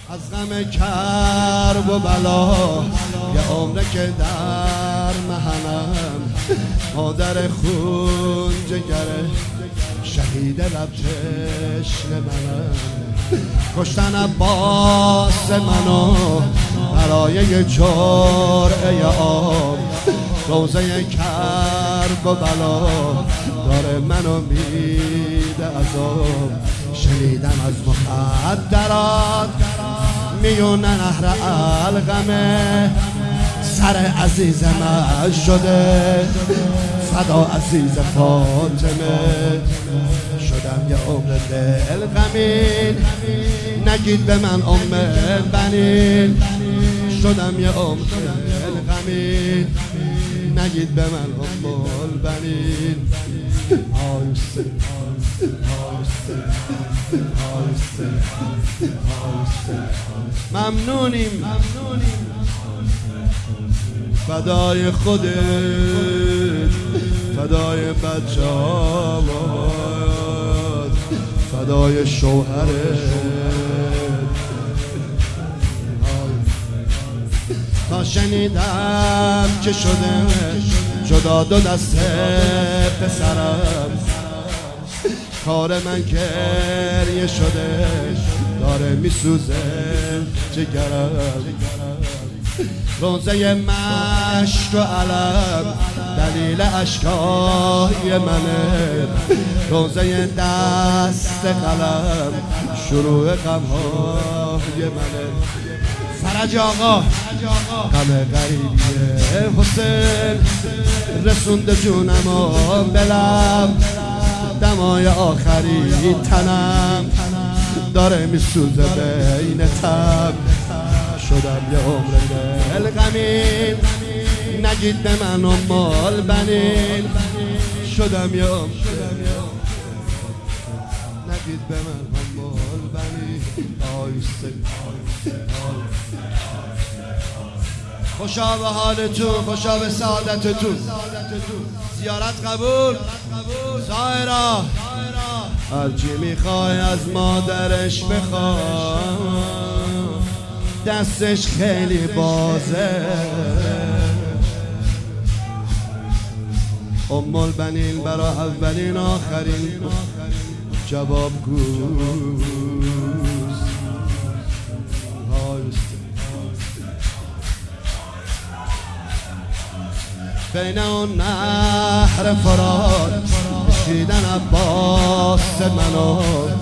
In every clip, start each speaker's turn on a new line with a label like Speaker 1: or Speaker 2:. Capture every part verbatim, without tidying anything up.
Speaker 1: از غم کرب و بلا یه عمره که در محنم، مادر خون جگره شهید لب تشن منم. کشتن عباس منو برای جرعه آب، روزه کرب و بلا داره منو میده عذاب. شنیدم از مخدرات میون نهر علقمه، سر عزیز من شده فدا عزیز فاطمه. شدم یه عمر دل غمین، نگید به من ام بنین. شدم یه عمر دل غمین، نگید به من ام بنین. آیسته آیسته آیسته آیسته ممنونیم فدای خودت، فدای بچه ها، فدای شوهرت. تا شنیدم که شده جدا دو دست پسرم، کار من گریه شده داره میسوزه جگرم. روزه مشک و علم دلیل اشکای منه، روزه دست قلم شروع غمهای منه. فرج آقا غم غریبیه حسین رسونده جونمو بلم، دمای آخری تنم داره میسوزه بین تب. شدم یه عمر دل غمین، نگید به من مال بنین. شدم یه عمر نگید به من مال بنین. آیسته خوشا به حالتون، خوشا به سعادتتون. زیارت قبول زائرا، هرچی میخوای از مادرش بخواه، دستش خیلی بازه. ام البنین برا اولین آخرین جواب گوز. بین اون نهر فرات کشیدن عباس منو،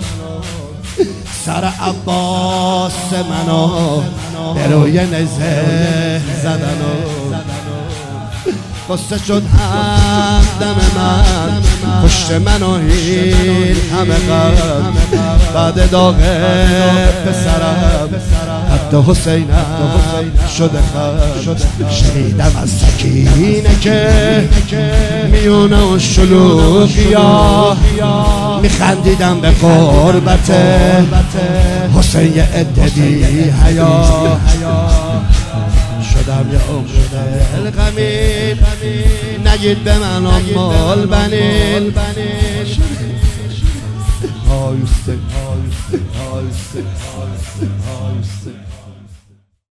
Speaker 1: سر عباس منو به روی نزه زدنو. قصه شد همدم من، پشت منو هیل همه غم، بعد داغ پسرم حتی حسینم شده خم. شنیدم از سکینه که میونه و شلوغیا، میخندیدم به قربت حسین یه عده بی حیا. شدم یه عمر دل غمین، نگید به من مال بنین. آیسته آیسته آیسته آیسته آیسته